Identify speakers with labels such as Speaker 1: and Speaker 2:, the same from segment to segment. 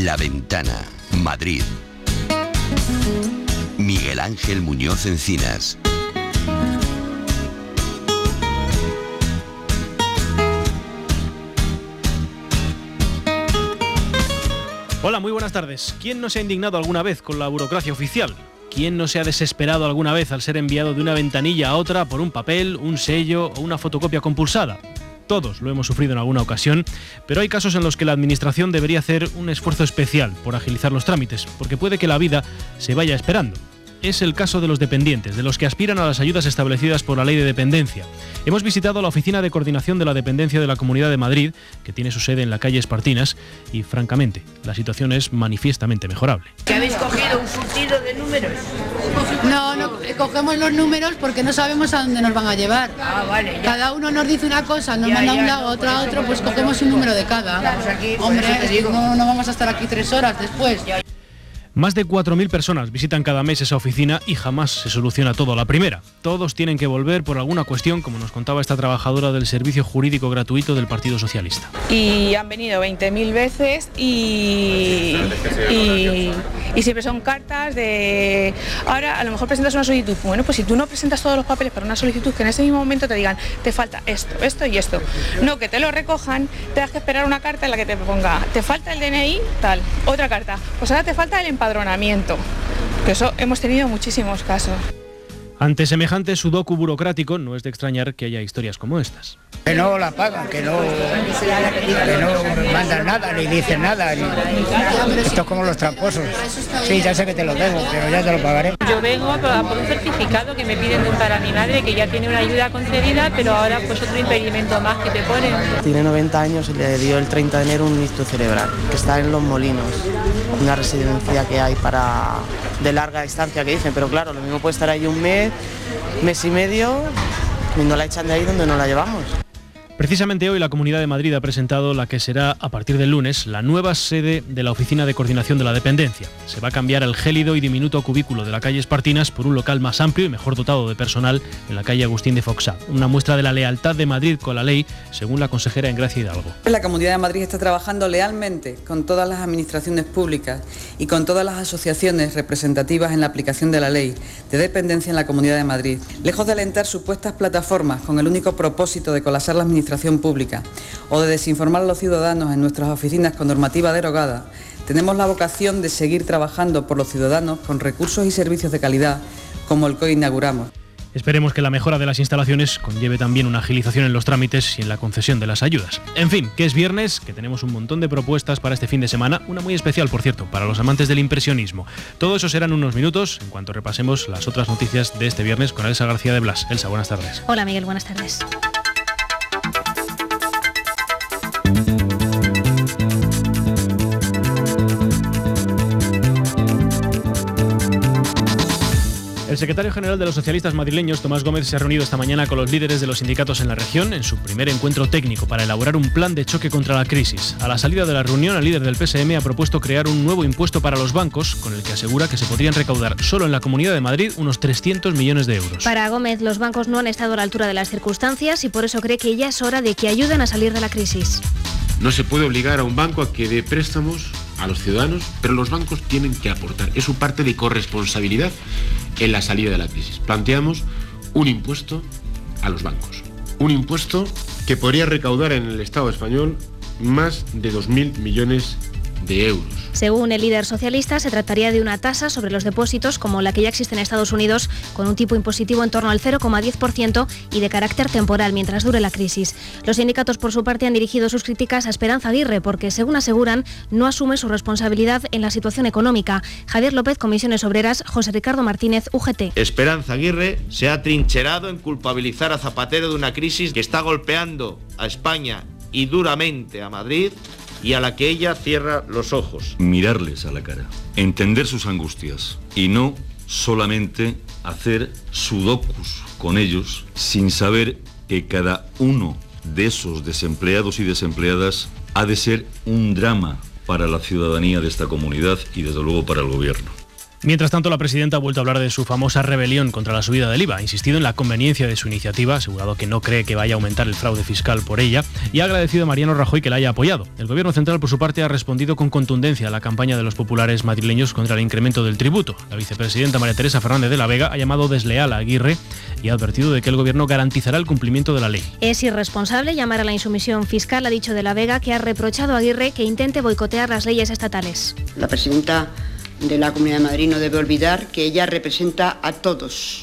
Speaker 1: La Ventana, Madrid. Miguel Ángel Muñoz Encinas.
Speaker 2: Hola, muy buenas tardes. ¿Quién no se ha indignado alguna vez con la burocracia oficial? ¿Quién no se ha desesperado alguna vez al ser enviado de una ventanilla a otra por un papel, un sello o una fotocopia compulsada? Todos lo hemos sufrido en alguna ocasión, pero hay casos en los que la Administración debería hacer un esfuerzo especial por agilizar los trámites, porque puede que la vida se vaya esperando. Es el caso de los dependientes, de los que aspiran a las ayudas establecidas por la Ley de Dependencia. Hemos visitado la Oficina de Coordinación de la Dependencia de la Comunidad de Madrid, que tiene su sede en la calle Espartinas, y francamente, la situación es manifiestamente mejorable.
Speaker 3: ¿Que habéis cogido un surtido de números?
Speaker 4: No, cogemos los números porque no sabemos a dónde nos van a llevar.
Speaker 3: Vale. Ya.
Speaker 4: Cada uno nos dice una cosa, nos manda a un lado, otro a otro, pues cogemos un número de cada. Hombre, no vamos a estar aquí 3 horas después.
Speaker 2: Más de 4.000 personas visitan cada mes esa oficina y jamás se soluciona todo a la primera. Todos tienen que volver por alguna cuestión, como nos contaba esta trabajadora del Servicio Jurídico Gratuito del Partido Socialista.
Speaker 5: Y han venido 20.000 veces y siempre son cartas de... Ahora a lo mejor presentas una solicitud. Bueno, pues si tú no presentas todos los papeles para una solicitud, que en ese mismo momento te digan, te falta esto, esto y esto. No, que te lo recojan, tengas que esperar una carta en la que te ponga, te falta el DNI, tal, otra carta. Pues ahora te falta el empadronamiento. Que eso hemos tenido muchísimos casos.
Speaker 2: Ante semejante sudoku burocrático, no es de extrañar que haya historias como estas.
Speaker 6: Que no la pagan, que no mandan nada, ni dicen nada. Esto es como los tramposos. Sí, ya sé que te lo debo, pero ya te lo pagaré.
Speaker 7: Yo vengo por un certificado que me piden para mi madre, que ya tiene una ayuda concedida, pero ahora pues otro impedimento más que te ponen.
Speaker 8: Tiene 90 años y le dio el 30 de enero un ictus cerebral, que está en Los Molinos, una residencia que hay para de larga distancia, que dicen, pero claro, lo mismo puede estar ahí un mes y medio, y no la echan de ahí donde no la llevamos.
Speaker 2: Precisamente hoy la Comunidad de Madrid ha presentado la que será, a partir del lunes, la nueva sede de la Oficina de Coordinación de la Dependencia. Se va a cambiar el gélido y diminuto cubículo de la calle Espartinas por un local más amplio y mejor dotado de personal en la calle Agustín de Foxá. Una muestra de la lealtad de Madrid con la ley, según la consejera Engracia Hidalgo.
Speaker 9: La Comunidad de Madrid está trabajando lealmente con todas las administraciones públicas y con todas las asociaciones representativas en la aplicación de la ley de dependencia en la Comunidad de Madrid. Lejos de alentar supuestas plataformas con el único propósito de colapsar la administración pública o de desinformar a los ciudadanos en nuestras oficinas con normativa derogada, tenemos la vocación de seguir trabajando por los ciudadanos con recursos y servicios de calidad como el que hoy inauguramos.
Speaker 2: Esperemos que la mejora de las instalaciones conlleve también una agilización en los trámites y en la concesión de las ayudas. En fin, que es viernes, que tenemos un montón de propuestas para este fin de semana, una muy especial, por cierto, para los amantes del impresionismo. Todo eso será en unos minutos, en cuanto repasemos las otras noticias de este viernes con Elsa García de Blas. Elsa, buenas tardes.
Speaker 10: Hola Miguel, buenas tardes.
Speaker 2: El secretario general de los socialistas madrileños, Tomás Gómez, se ha reunido esta mañana con los líderes de los sindicatos en la región en su primer encuentro técnico para elaborar un plan de choque contra la crisis. A la salida de la reunión, el líder del PSM ha propuesto crear un nuevo impuesto para los bancos, con el que asegura que se podrían recaudar solo en la Comunidad de Madrid unos 300 millones de euros.
Speaker 10: Para Gómez, los bancos no han estado a la altura de las circunstancias y por eso cree que ya es hora de que ayuden a salir de la crisis.
Speaker 11: No se puede obligar a un banco a que dé préstamos a los ciudadanos, pero los bancos tienen que aportar. Es su parte de corresponsabilidad en la salida de la crisis. Planteamos un impuesto a los bancos. Un impuesto que podría recaudar en el Estado español más de 2.000 millones de euros.
Speaker 10: Según el líder socialista, se trataría de una tasa sobre los depósitos como la que ya existe en Estados Unidos, con un tipo impositivo en torno al 0,10% y de carácter temporal mientras dure la crisis. Los sindicatos, por su parte, han dirigido sus críticas a Esperanza Aguirre porque, según aseguran, no asume su responsabilidad en la situación económica. Javier López, Comisiones Obreras, José Ricardo Martínez, UGT.
Speaker 12: Esperanza Aguirre se ha trincherado en culpabilizar a Zapatero de una crisis que está golpeando a España y duramente a Madrid, y a la que ella cierra los ojos.
Speaker 13: Mirarles a la cara, entender sus angustias y no solamente hacer sudokus con ellos sin saber que cada uno de esos desempleados y desempleadas ha de ser un drama para la ciudadanía de esta comunidad y desde luego para el gobierno.
Speaker 2: Mientras tanto, la presidenta ha vuelto a hablar de su famosa rebelión contra la subida del IVA, ha insistido en la conveniencia de su iniciativa, ha asegurado que no cree que vaya a aumentar el fraude fiscal por ella y ha agradecido a Mariano Rajoy que la haya apoyado. El Gobierno central, por su parte, ha respondido con contundencia a la campaña de los populares madrileños contra el incremento del tributo. La vicepresidenta María Teresa Fernández de la Vega ha llamado desleal a Aguirre y ha advertido de que el Gobierno garantizará el cumplimiento de la ley.
Speaker 10: Es irresponsable llamar a la insumisión fiscal, ha dicho de la Vega, que ha reprochado a Aguirre que intente boicotear las leyes estatales.
Speaker 14: La presidenta de la Comunidad de Madrid no debe olvidar que ella representa a todos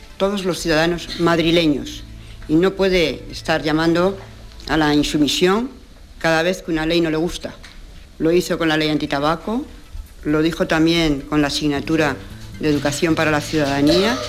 Speaker 14: los ciudadanos madrileños y no puede estar llamando a la insumisión cada vez que una ley no le gusta. Lo hizo con la ley antitabaco, lo dijo también con la asignatura de educación para la ciudadanía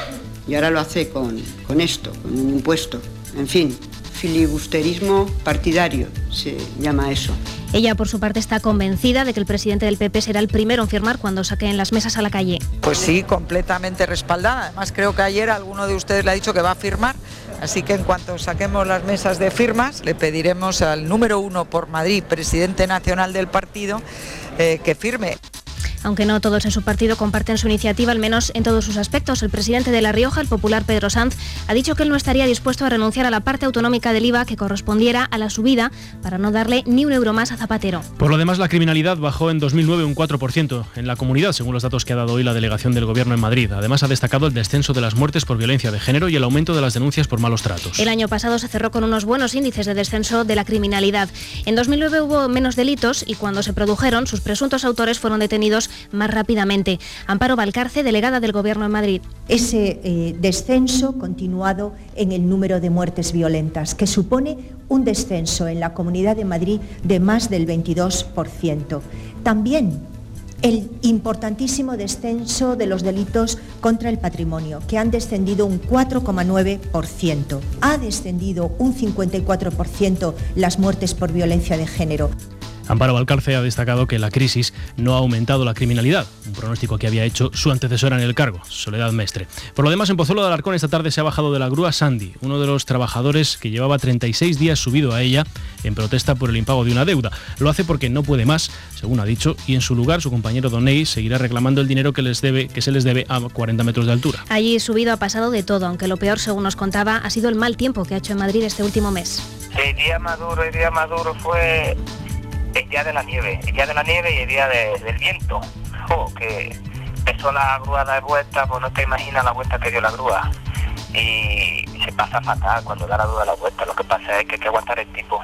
Speaker 14: y ahora lo hace con esto, con un impuesto. En fin, filibusterismo partidario se llama eso.
Speaker 10: Ella, por su parte, está convencida de que el presidente del PP será el primero en firmar cuando saquen las mesas a la calle.
Speaker 15: Pues sí, completamente respaldada. Además, creo que ayer alguno de ustedes le ha dicho que va a firmar. Así que en cuanto saquemos las mesas de firmas, le pediremos al número 1 por Madrid, presidente nacional del partido, que firme.
Speaker 10: Aunque no todos en su partido comparten su iniciativa, al menos en todos sus aspectos, el presidente de La Rioja, el popular Pedro Sanz, ha dicho que él no estaría dispuesto a renunciar a la parte autonómica del IVA que correspondiera a la subida para no darle ni un euro más a Zapatero.
Speaker 2: Por lo demás, la criminalidad bajó en 2009 un 4% en la comunidad, según los datos que ha dado hoy la delegación del Gobierno en Madrid. Además, ha destacado el descenso de las muertes por violencia de género y el aumento de las denuncias por malos tratos.
Speaker 10: El año pasado se cerró con unos buenos índices de descenso de la criminalidad. En 2009 hubo menos delitos y cuando se produjeron, sus presuntos autores fueron detenidos más rápidamente. Amparo Valcarce, delegada del Gobierno en Madrid.
Speaker 16: Ese descenso continuado en el número de muertes violentas, que supone un descenso en la Comunidad de Madrid de más del 22%. También el importantísimo descenso de los delitos contra el patrimonio, que han descendido un 4,9%. Ha descendido un 54% las muertes por violencia de género.
Speaker 2: Amparo Valcarce ha destacado que la crisis no ha aumentado la criminalidad, un pronóstico que había hecho su antecesora en el cargo, Soledad Mestre. Por lo demás, en Pozuelo de Alarcón esta tarde se ha bajado de la grúa Sandy, uno de los trabajadores que llevaba 36 días subido a ella en protesta por el impago de una deuda. Lo hace porque no puede más, según ha dicho, y en su lugar su compañero Doney seguirá reclamando el dinero que se les debe a 40 metros de altura.
Speaker 10: Allí subido ha pasado de todo, aunque lo peor, según nos contaba, ha sido el mal tiempo que ha hecho en Madrid este último mes.
Speaker 17: El día más duro fue el día de la nieve y el día del viento. Que empezó la grúa a dar vueltas, pues no te imaginas la vuelta que dio la grúa. Y se pasa fatal cuando da la grúa la vuelta. Lo que pasa es que hay que aguantar el tipo.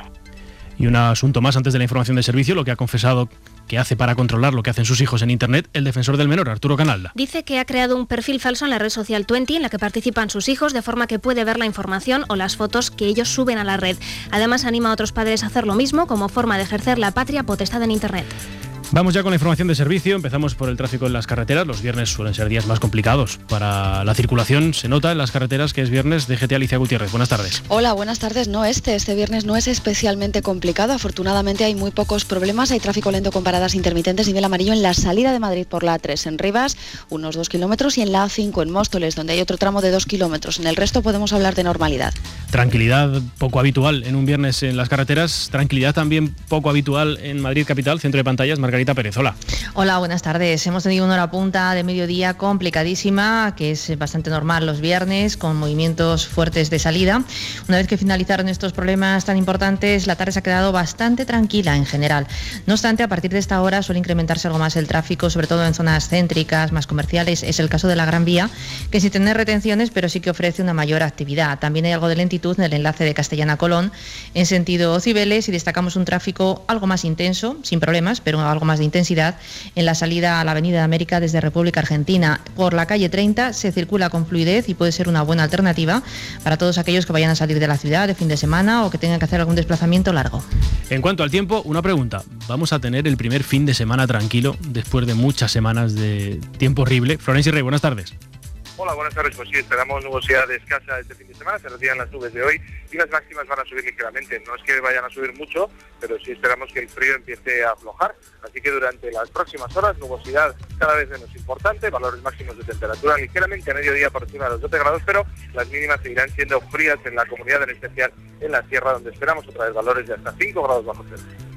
Speaker 2: Y un asunto más antes de la información de servicio, lo que ha confesado que hace para controlar lo que hacen sus hijos en Internet el defensor del menor, Arturo Canalda.
Speaker 10: Dice que ha creado un perfil falso en la red social Twenty en la que participan sus hijos de forma que puede ver la información o las fotos que ellos suben a la red. Además, anima a otros padres a hacer lo mismo como forma de ejercer la patria potestad en Internet.
Speaker 2: Vamos ya con la información de servicio. Empezamos por el tráfico en las carreteras. Los viernes suelen ser días más complicados para la circulación. Se nota en las carreteras que es viernes. DGT Alicia Gutiérrez. Buenas tardes.
Speaker 18: Hola, buenas tardes. No, este viernes no es especialmente complicado. Afortunadamente hay muy pocos problemas. Hay tráfico lento con paradas intermitentes, nivel amarillo en la salida de Madrid por la A3 en Rivas, unos 2 kilómetros, y en la A5 en Móstoles, donde hay otro tramo de 2 kilómetros. En el resto podemos hablar de normalidad.
Speaker 2: Tranquilidad poco habitual en un viernes en las carreteras. Tranquilidad también poco habitual en Madrid capital. Centro de pantallas, Margarita Pérez. Hola.
Speaker 19: Hola, buenas tardes. Hemos tenido una hora punta de mediodía complicadísima, que es bastante normal los viernes, con movimientos fuertes de salida. Una vez que finalizaron estos problemas tan importantes, la tarde se ha quedado bastante tranquila en general. No obstante, a partir de esta hora suele incrementarse algo más el tráfico, sobre todo en zonas céntricas, más comerciales. Es el caso de la Gran Vía, que sin tener retenciones, pero sí que ofrece una mayor actividad. También hay algo de lentitud en el enlace de Castellana a Colón, en sentido Cibeles, y destacamos un tráfico algo más intenso, sin problemas, pero algo más de intensidad en la salida a la Avenida de América desde República Argentina. Por la calle 30 se circula con fluidez y puede ser una buena alternativa para todos aquellos que vayan a salir de la ciudad de fin de semana o que tengan que hacer algún desplazamiento largo.
Speaker 2: En cuanto al tiempo, una pregunta. ¿Vamos a tener el primer fin de semana tranquilo después de muchas semanas de tiempo horrible? Florencia Rey, buenas tardes.
Speaker 20: Hola, buenas tardes. Pues sí, esperamos nubosidad escasa este fin de semana, se retiran las nubes de hoy y las máximas van a subir ligeramente. No es que vayan a subir mucho, pero sí esperamos que el frío empiece a aflojar. Así que durante las próximas horas, nubosidad cada vez menos importante, valores máximos de temperatura ligeramente a mediodía por encima de los 12 grados, pero las mínimas seguirán siendo frías en la comunidad, en especial en la sierra, donde esperamos otra vez valores de hasta 5 grados bajo cero.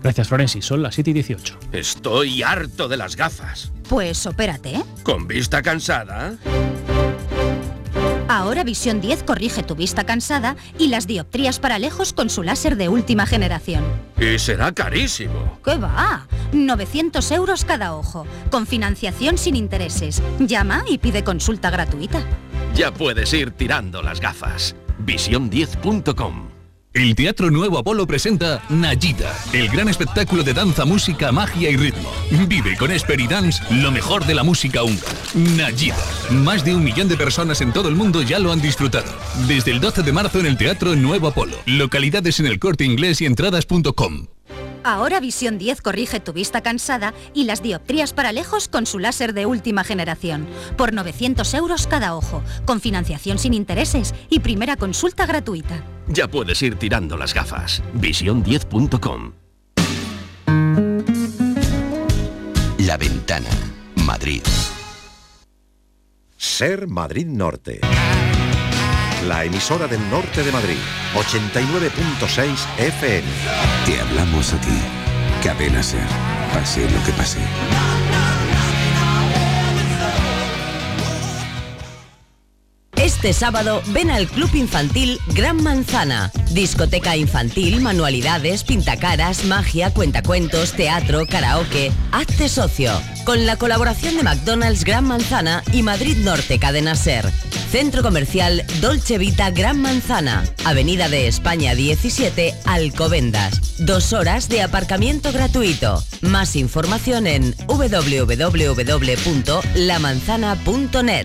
Speaker 2: Gracias, Florenci. Son las 7:18.
Speaker 21: Estoy harto de las gafas.
Speaker 22: Pues opérate, ¿eh?
Speaker 21: ¿Con vista cansada?
Speaker 22: Ahora Visión 10 corrige tu vista cansada y las dioptrías para lejos con su láser de última generación.
Speaker 21: Y será carísimo.
Speaker 22: ¿Qué va? 900 euros cada ojo, con financiación sin intereses. Llama y pide consulta gratuita.
Speaker 21: Ya puedes ir tirando las gafas. Visión10.com.
Speaker 23: El Teatro Nuevo Apolo presenta Nayida, el gran espectáculo de danza, música, magia y ritmo. Vive con Esperidance lo mejor de la música húngara. Nayida. Más de 1 millón de personas en todo el mundo ya lo han disfrutado. Desde el 12 de marzo en el Teatro Nuevo Apolo. Localidades en El Corte Inglés y entradas.com.
Speaker 22: Ahora Visión 10 corrige tu vista cansada y las dioptrías para lejos con su láser de última generación. Por 900 euros cada ojo, con financiación sin intereses y primera consulta gratuita.
Speaker 21: Ya puedes ir tirando las gafas. Visión10.com.
Speaker 1: La Ventana, Madrid.
Speaker 24: Ser Madrid Norte. La emisora del norte de Madrid, 89.6 FM.
Speaker 1: Te hablamos a ti. Cadena Ser. Pase lo que pase.
Speaker 25: Este sábado ven al Club Infantil Gran Manzana. Discoteca infantil, manualidades, pintacaras, magia, cuentacuentos, teatro, karaoke. Hazte socio. Con la colaboración de McDonald's Gran Manzana y Madrid Norte Cadena Ser. Centro Comercial Dolce Vita Gran Manzana. Avenida de España 17, Alcobendas. 2 horas de aparcamiento gratuito. Más información en www.lamanzana.net.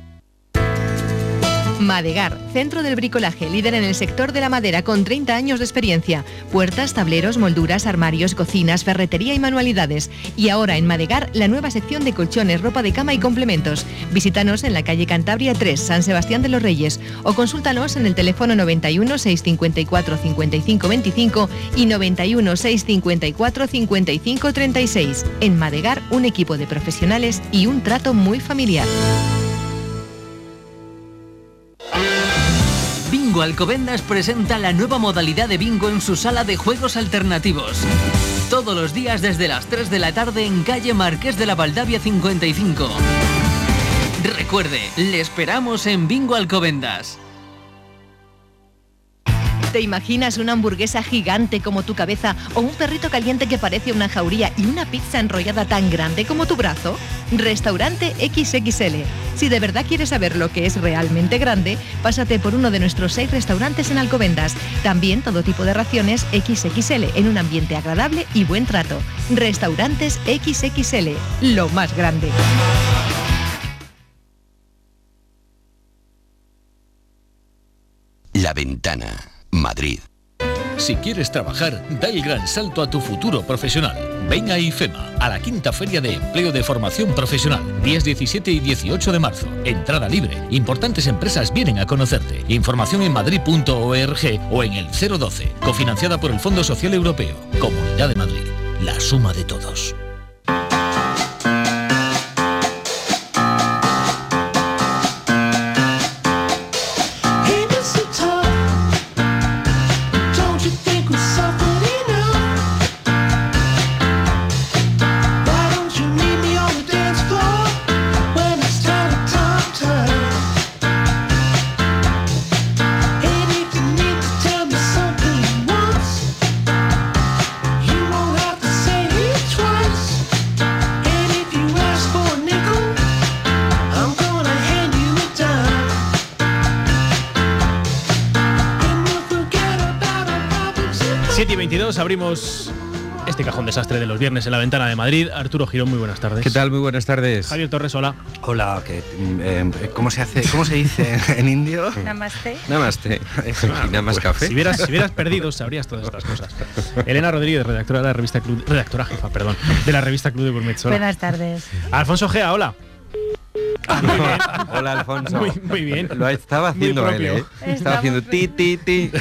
Speaker 26: Madegar, centro del bricolaje, líder en el sector de la madera con 30 años de experiencia. Puertas, tableros, molduras, armarios, cocinas, ferretería y manualidades. Y ahora en Madegar, la nueva sección de colchones, ropa de cama y complementos. Visítanos en la calle Cantabria 3, San Sebastián de los Reyes, o consúltanos en el teléfono 91 654 55 25 y 91 654 55 36. En Madegar, un equipo de profesionales y un trato muy familiar.
Speaker 27: Bingo Alcobendas presenta la nueva modalidad de bingo en su sala de juegos alternativos. Todos los días desde las 3 de la tarde en calle Marqués de la Valdavia 55. Recuerde, le esperamos en Bingo Alcobendas.
Speaker 26: ¿Te imaginas una hamburguesa gigante como tu cabeza o un perrito caliente que parece una jauría y una pizza enrollada tan grande como tu brazo? Restaurante XXL. Si de verdad quieres saber lo que es realmente grande, pásate por uno de nuestros 6 restaurantes en Alcobendas. También todo tipo de raciones XXL en un ambiente agradable y buen trato. Restaurantes XXL, lo más grande.
Speaker 1: La Ventana, Madrid.
Speaker 28: Si quieres trabajar, da el gran salto a tu futuro profesional. Ven a IFEMA, a la 5ª Feria de Empleo de Formación Profesional, días 17 y 18 de marzo. Entrada libre. Importantes empresas vienen a conocerte. Información en madrid.org o en el 012. Cofinanciada por el Fondo Social Europeo. Comunidad de Madrid. La suma de todos.
Speaker 2: Abrimos este cajón desastre de los viernes en La Ventana de Madrid. Arturo Girón, muy buenas tardes.
Speaker 29: ¿Qué tal? Muy buenas tardes.
Speaker 2: Javier Torres, hola.
Speaker 29: Hola, ¿cómo se dice en indio?
Speaker 22: Namaste.
Speaker 29: Namaste. ¿Nada más café?
Speaker 2: Si hubieras perdido, sabrías todas estas cosas. Elena Rodríguez, redactora jefa de la revista Club de Gourmet.
Speaker 22: Buenas tardes.
Speaker 2: Alfonso Gea, hola.
Speaker 3: Hola, Alfonso.
Speaker 2: Muy bien.
Speaker 3: Lo estaba haciendo él, ¿eh? Estaba haciendo ti.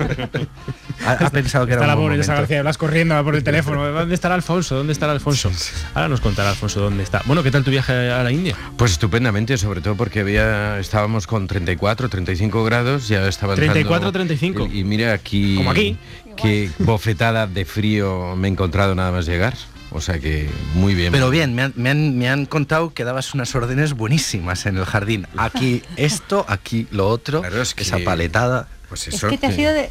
Speaker 3: Ha pensado que era
Speaker 2: está
Speaker 3: un
Speaker 2: la
Speaker 3: buen
Speaker 2: pobre esa
Speaker 3: momento.
Speaker 2: García Blas corriendo por el teléfono. ¿Dónde estará Alfonso? Ahora nos contará Alfonso dónde está. Bueno, ¿qué tal tu viaje a la India?
Speaker 3: Pues estupendamente, sobre todo porque estábamos con 34, 35 grados, ya estaba entrando...
Speaker 2: 34, 35.
Speaker 3: Y mira aquí...
Speaker 2: Como aquí.
Speaker 3: Qué bofetada de frío me he encontrado nada más llegar. O sea que muy bien.
Speaker 29: Pero bien, me han contado que dabas unas órdenes buenísimas en el jardín. Aquí esto, aquí lo otro,
Speaker 3: claro, es que
Speaker 29: esa paletada.
Speaker 3: Pues
Speaker 4: eso, es que te has ido de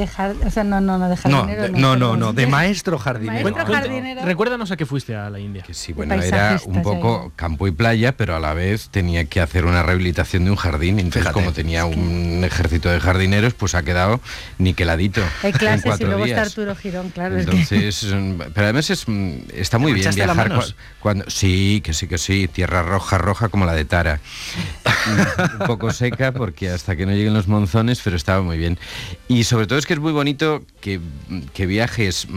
Speaker 4: jardinero.
Speaker 29: No, de maestro jardinero.
Speaker 2: Recuérdanos a qué fuiste a la India.
Speaker 3: Que sí, bueno, era un poco campo y playa, pero a la vez tenía que hacer una rehabilitación de un jardín. Entonces, como tenía un ejército de jardineros, pues ha quedado niqueladito.
Speaker 4: Hay clases
Speaker 3: en 4
Speaker 4: y luego
Speaker 3: días.
Speaker 4: está Arturo Girón, claro.
Speaker 3: Entonces, pero además está muy bien viajar cuando sí, tierra roja como la de Tara. Un poco seca porque hasta que no lleguen los monzones, pero estaba muy bien. Y sobre todo es que es muy bonito que viajes,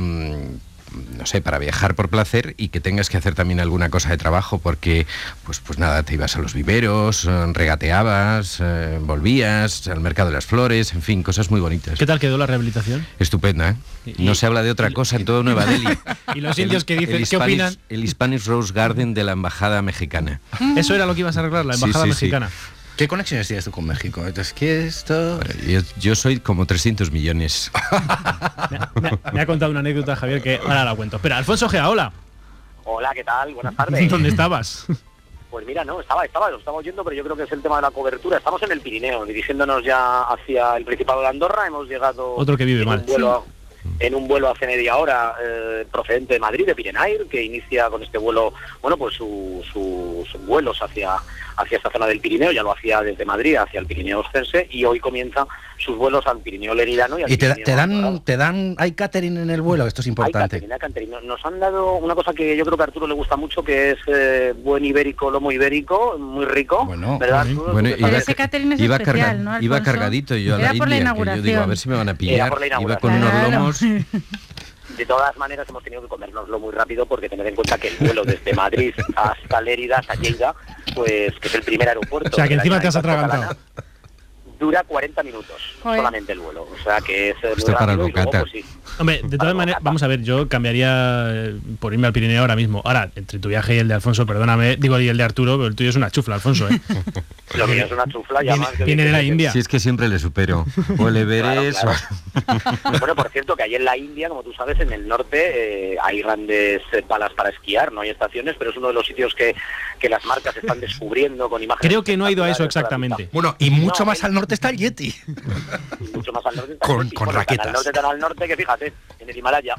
Speaker 3: no sé, para viajar por placer y que tengas que hacer también alguna cosa de trabajo porque, pues nada, te ibas a los viveros, regateabas, volvías al mercado de las flores, en fin, cosas muy bonitas.
Speaker 2: ¿Qué tal quedó la rehabilitación?
Speaker 3: Estupenda, ¿eh? No se habla de otra cosa en todo Nueva Delhi.
Speaker 2: ¿Y los indios qué dicen? ¿Qué opinan?
Speaker 3: El Spanish Rose Garden de la embajada mexicana.
Speaker 2: Eso era lo que ibas a arreglar, la embajada mexicana.
Speaker 3: Sí.
Speaker 29: ¿Qué conexiones tienes tú con México? Entonces, ¿qué es esto?
Speaker 3: Yo soy como 300 millones.
Speaker 2: Me ha contado una anécdota, Javier, que ahora la cuento. Espera, Alfonso Gea, hola.
Speaker 5: Hola, ¿qué tal? Buenas tardes.
Speaker 2: ¿Dónde estabas?
Speaker 5: Pues mira, no, lo estaba oyendo, pero yo creo que es el tema de la cobertura. Estamos en el Pirineo, dirigiéndonos ya hacia el Principado de Andorra. Hemos llegado...
Speaker 2: Otro que vive mal.
Speaker 5: En un vuelo hace media hora procedente de Madrid, de Pirenair, que inicia con este vuelo, bueno, pues sus vuelos hacia esta zona del Pirineo. Ya lo hacía desde Madrid hacia el Pirineo Ostense y hoy comienza sus vuelos al Pirineo Leridano y al Pirineo
Speaker 29: te dan hay catering en el vuelo. Esto es importante.
Speaker 5: Hay catering. Nos han dado una cosa que yo creo que a Arturo le gusta mucho, que es buen ibérico, lomo ibérico, muy rico. ¿Verdad, Arturo?
Speaker 3: Bueno,
Speaker 4: ese catering es especial, ¿no, Alfonso?
Speaker 3: Iba cargadito yo a la India, que yo digo, a ver si me van a pillar. Iba con unos lomos.
Speaker 5: De todas maneras hemos tenido que comérnoslo muy rápido porque tened en cuenta que el vuelo desde Madrid hasta Lérida, hasta Lleida, pues que es el primer aeropuerto.
Speaker 2: O sea, que encima te has atragantado.
Speaker 5: Dura 40 minutos solamente el vuelo, o sea que es
Speaker 3: muy rápido y luego,
Speaker 5: pues sí.
Speaker 2: Hombre, de todas maneras, vamos a ver, yo cambiaría por irme al Pirineo ahora mismo. Ahora, entre tu viaje y el de Alfonso, perdóname, digo, y el de Arturo, pero el tuyo es una chufla, Alfonso, ¿eh?
Speaker 5: Lo mío es una chufla, ya más que
Speaker 2: viene de la India.
Speaker 3: Si es que siempre le supero. O el Everest.
Speaker 5: Claro. Bueno, por cierto, que ahí en la India, como tú sabes, en el norte hay grandes palas para esquiar, no hay estaciones, pero es uno de los sitios que las marcas están descubriendo con imágenes.
Speaker 2: Creo que no ha ido a eso exactamente.
Speaker 29: Bueno, y mucho más al norte está el Yeti.
Speaker 5: Mucho más al norte está el Yeti.
Speaker 29: Con raquetas.
Speaker 5: Tan al norte que fíjate, en el Himalaya.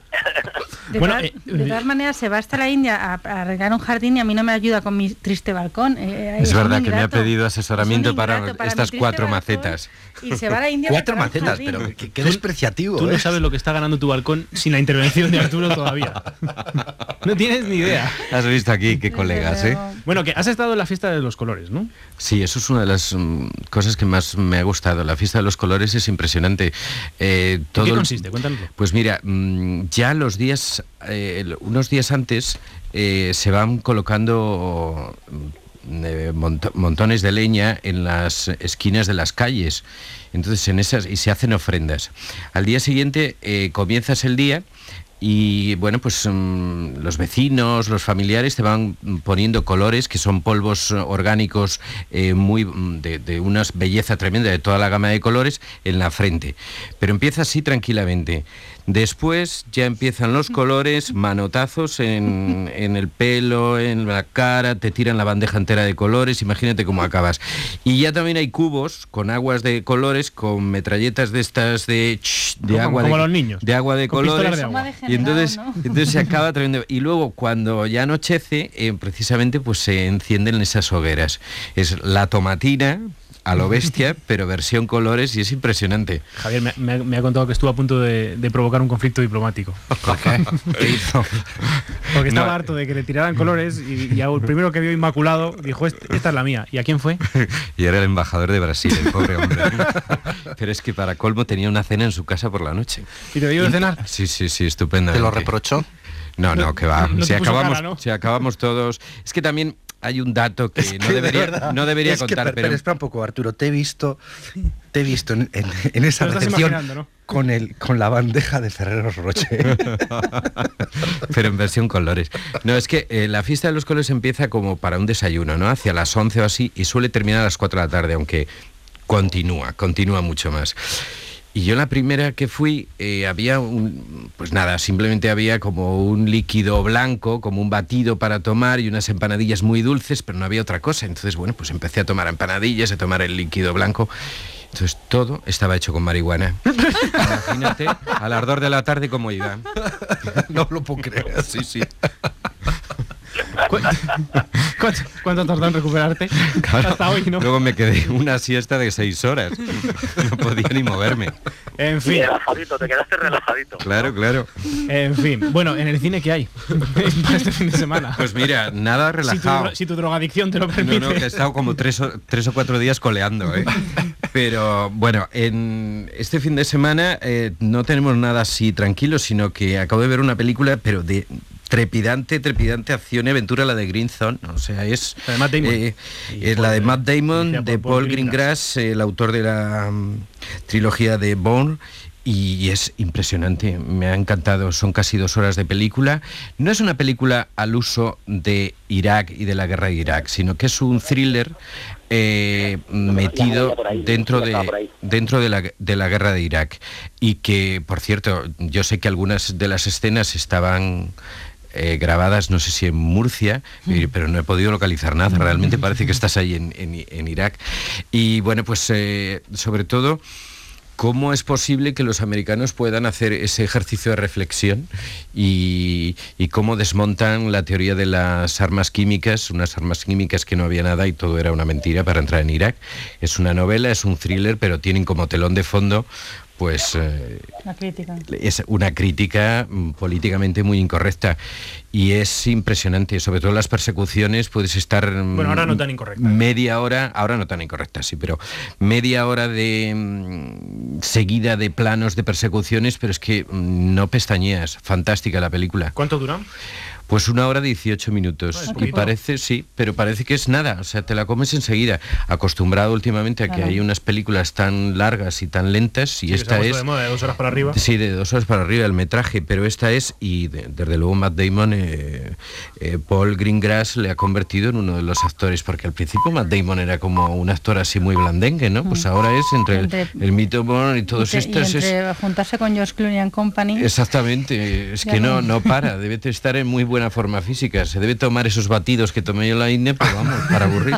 Speaker 4: De todas maneras, se va hasta la India a arreglar un jardín y a mí no me ayuda con mi triste balcón.
Speaker 3: Es verdad que me ha pedido asesoramiento para estas 4 macetas.
Speaker 4: Y se va a la India.
Speaker 29: 4 macetas, pero qué despreciativo.
Speaker 2: Tú no sabes lo que está ganando tu balcón sin la intervención de Arturo todavía. No tienes ni idea.
Speaker 3: Has visto aquí qué colegas, ¿eh?
Speaker 2: Bueno, que has estado en la fiesta de los colores, ¿no?
Speaker 3: Sí, eso es una de las cosas que más me ha gustado. La fiesta de los colores es impresionante.
Speaker 2: ¿En qué consiste? Cuéntanoslo.
Speaker 3: Pues mira, ya los días, unos días antes, se van colocando montones de leña en las esquinas de las calles. Entonces en esas y se hacen ofrendas. Al día siguiente comienzas el día y bueno, pues los vecinos, los familiares te van poniendo colores que son polvos orgánicos muy de una belleza tremenda, de toda la gama de colores en la frente. Pero empieza así tranquilamente. Después ya empiezan los colores, manotazos en el pelo, en la cara, te tiran la bandeja entera de colores, imagínate cómo acabas. Y ya también hay cubos con aguas de colores, con metralletas de estas de agua
Speaker 2: como los niños,
Speaker 3: de agua de colores.
Speaker 2: De agua.
Speaker 3: Y entonces se acaba tremendo. Y luego cuando ya anochece, precisamente pues se encienden esas hogueras. Es la tomatina a lo bestia, pero versión colores, y es impresionante.
Speaker 2: Javier me ha contado que estuvo a punto de provocar un conflicto diplomático.
Speaker 3: ¿Por qué? ¿Qué hizo?
Speaker 2: Porque estaba harto de que le tiraran colores y el primero que vio inmaculado dijo, esta es la mía. ¿Y a quién fue?
Speaker 3: Y era el embajador de Brasil, el pobre hombre. Pero es que para colmo tenía una cena en su casa por la noche.
Speaker 2: ¿Y te dio de cenar?
Speaker 3: Sí, estupendamente.
Speaker 29: ¿Te lo reprochó?
Speaker 3: No, que va.
Speaker 2: No
Speaker 3: si
Speaker 2: acabamos
Speaker 3: todos... Es que también hay un dato que no debería contar, pero
Speaker 29: espera un poco, Arturo, te he visto en esa recepción, ¿no? con la bandeja de Ferrero Rocher.
Speaker 3: Pero en versión colores. No, es que la fiesta de los colores empieza como para un desayuno, ¿no? Hacia las 11 o así, y suele terminar a las 4 de la tarde, aunque continúa mucho más. Y yo la primera que fui, simplemente había como un líquido blanco, como un batido para tomar y unas empanadillas muy dulces, pero no había otra cosa. Entonces, bueno, pues empecé a tomar empanadillas, a tomar el líquido blanco. Entonces todo estaba hecho con marihuana. Imagínate, al ardor de la tarde cómo iba.
Speaker 29: No lo puedo creer.
Speaker 3: Sí.
Speaker 2: ¿Cuánto tardó en recuperarte?
Speaker 3: Claro,
Speaker 2: hasta hoy, ¿no?
Speaker 3: Luego me quedé una siesta de 6 horas. No podía ni moverme.
Speaker 2: En fin.
Speaker 5: Relajadito, te quedaste relajadito.
Speaker 3: Claro.
Speaker 2: En fin. Bueno, ¿en el cine qué hay para este fin de semana?
Speaker 3: Pues mira, nada relajado.
Speaker 2: Si tu drogadicción te lo permite.
Speaker 3: No, que he estado como 3 o 4 días coleando, ¿eh? Pero bueno, en este fin de semana no tenemos nada así tranquilo, sino que acabo de ver una película, pero de trepidante acción y aventura, la de Green Zone. O sea, es
Speaker 2: la de Matt Damon,
Speaker 3: es la de Matt Damon, de Paul Greengrass, el autor de la trilogía de Bourne. Y es impresionante, me ha encantado. Son casi 2 horas de película. No es una película al uso de Irak y de la guerra de Irak, sino que es un thriller metido dentro de la guerra de Irak. Y que, por cierto, yo sé que algunas de las escenas estaban grabadas, no sé si en Murcia, pero no he podido localizar nada. Realmente parece que estás ahí en Irak. Y bueno, pues sobre todo, ¿cómo es posible que los americanos puedan hacer ese ejercicio de reflexión y cómo desmontan la teoría de las armas químicas, unas armas químicas que no había nada y todo era una mentira para entrar en Irak? Es una novela, es un thriller, pero tienen como telón de fondo pues es una crítica políticamente muy incorrecta y es impresionante, sobre todo las persecuciones. Puedes estar
Speaker 2: ahora no tan incorrecta,
Speaker 3: media hora, ahora no tan incorrecta, sí, pero media hora de seguida de planos de persecuciones, pero es que no pestañeas. Fantástica la película.
Speaker 2: ¿Cuánto dura?
Speaker 3: Pues 1 hora 18 minutos. Y parece, sí, pero parece que es nada. O sea, te la comes enseguida. Acostumbrado últimamente a que hay unas películas tan largas y tan lentas. Y sí, esta es...
Speaker 2: de moda, de 2 horas para arriba.
Speaker 3: Sí, de 2 horas para arriba el metraje. Pero esta es, y desde luego Matt Damon, Paul Greengrass le ha convertido en uno de los actores. Porque al principio Matt Damon era como un actor así muy blandengue, ¿no? Pues ahora es entre el mito Bourne y todos estos...
Speaker 4: Y entre juntarse con George Clooney and Company.
Speaker 3: Exactamente. Es que no para. Debe estar en muy buena forma física. Se debe tomar esos batidos que tomé yo en la India, pero vamos, para aburrir.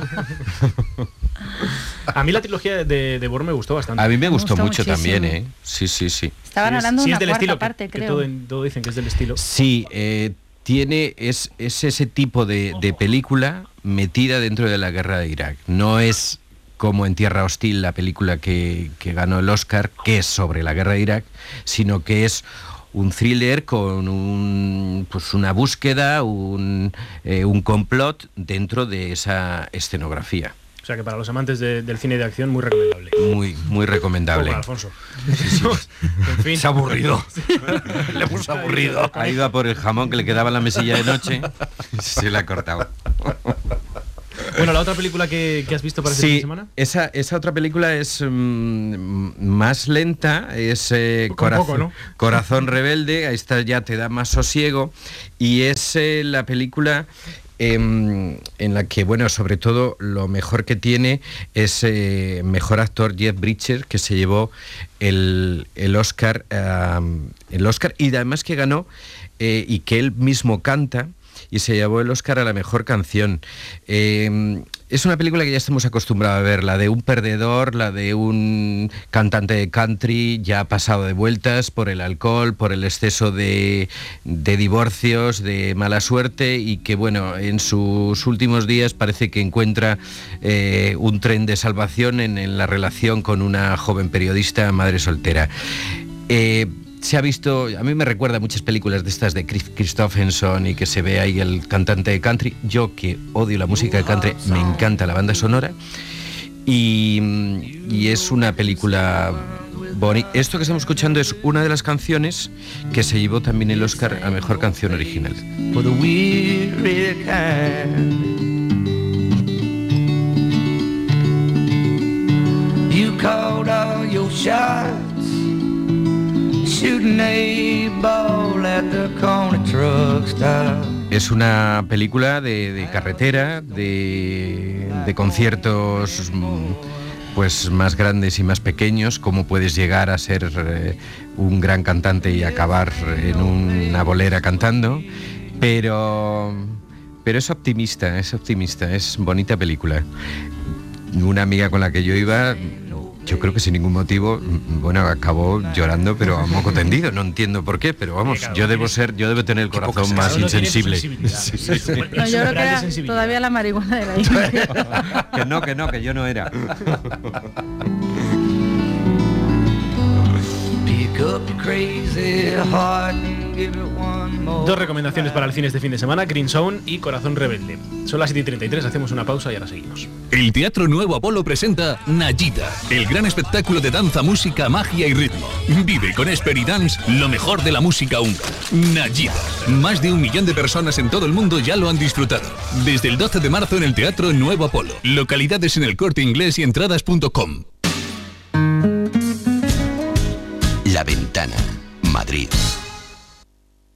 Speaker 2: A mí la trilogía de Bourne me gustó bastante.
Speaker 3: A mí me gustó mucho
Speaker 4: muchísimo.
Speaker 3: También, ¿eh? Sí.
Speaker 4: Estaban hablando de una cuarta
Speaker 2: estilo,
Speaker 4: parte,
Speaker 2: que
Speaker 4: creo.
Speaker 2: todo dicen que es del estilo.
Speaker 3: Sí, es ese tipo de película metida dentro de la guerra de Irak. No es como En Tierra Hostil, la película que ganó el Oscar, que es sobre la guerra de Irak, sino que es un thriller con una búsqueda, un complot dentro de esa escenografía.
Speaker 2: O sea que para los amantes del cine de acción, muy recomendable.
Speaker 3: Muy recomendable.
Speaker 2: Como Alfonso.
Speaker 3: Sí.
Speaker 2: En fin.
Speaker 29: Se ha aburrido. Le hemos aburrido.
Speaker 3: Ha ido a por el jamón que le quedaba en la mesilla de noche y se le ha cortado.
Speaker 2: Bueno, la otra película que has visto para este fin de semana.
Speaker 3: Esa otra película es más lenta, es Corazón Rebelde. Esta ya te da más sosiego y es la película en la que, bueno, sobre todo lo mejor que tiene es mejor actor Jeff Bridges, que se llevó el Oscar y además que ganó y que él mismo canta. Y se llevó el Oscar a la mejor canción. Es una película que ya estamos acostumbrados a ver, la de un perdedor, la de un cantante de country ya ha pasado de vueltas por el alcohol, por el exceso de divorcios, de mala suerte, y que, bueno, en sus últimos días parece que encuentra un tren de salvación en la relación con una joven periodista, madre soltera. Se ha visto, a mí me recuerda a muchas películas de estas de Chris Christopherson y que se ve ahí el cantante de country. Yo, que odio la música de country, me encanta la banda sonora y es una película bonita. Esto que estamos escuchando es una de las canciones que se llevó también el Oscar a mejor canción original.
Speaker 6: called all your shots, shooting a ball at the corner truck stop.
Speaker 3: Es una película de carretera, de conciertos pues más grandes y más pequeños, cómo puedes llegar a ser un gran cantante y acabar en una bolera cantando, pero es optimista, es bonita película. Una amiga con la que yo iba, yo creo que sin ningún motivo, bueno, acabó llorando, pero a moco tendido. No entiendo por qué, pero vamos, yo debo tener el corazón más insensible.
Speaker 4: No, yo creo que era todavía la marihuana de la hija.
Speaker 3: que yo no era.
Speaker 2: Dos recomendaciones para el cine este fin de semana: Green Zone y Corazón Rebelde. Son las 7:33, hacemos una pausa y ahora seguimos.
Speaker 23: El Teatro Nuevo Apolo presenta Nayita, el gran espectáculo de danza, música, magia y ritmo. Vive con Esperidance lo mejor de la música húngara. Nayita. Más de 1 millón de personas en todo el mundo ya lo han disfrutado. Desde el 12 de marzo en el Teatro Nuevo Apolo. Localidades en El Corte Inglés y entradas.com.
Speaker 1: La Ventana, Madrid.